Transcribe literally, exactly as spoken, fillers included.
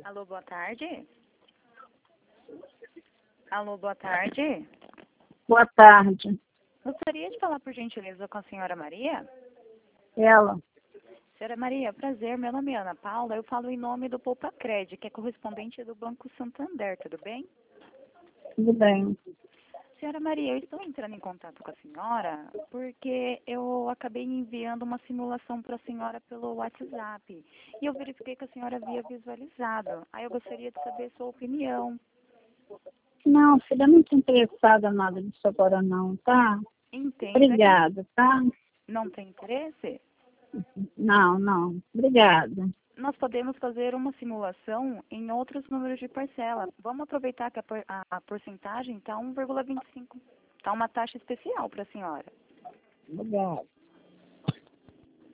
Alô, boa tarde. Alô, boa tarde. Boa tarde. Gostaria de falar, por gentileza, com a senhora Maria? Ela. Senhora Maria, prazer. Meu nome é Ana Paula. Eu falo em nome do Poupa Cred, que é correspondente do Banco Santander. Tudo bem? Tudo bem. Senhora Maria, eu estou entrando em contato com a senhora porque eu acabei enviando uma simulação para a senhora pelo WhatsApp. E eu verifiquei que a senhora havia visualizado. Aí eu gostaria de saber sua opinião. Não, filha, não estou interessada em nada disso agora não, tá? Entenda Obrigada, tá? que não tem interesse? Não, não. Obrigada. Nós podemos fazer uma simulação em outros números de parcela. Vamos aproveitar que a, por- a, a porcentagem está um vírgula vinte e cinco. Está uma taxa especial para a senhora. Obrigada.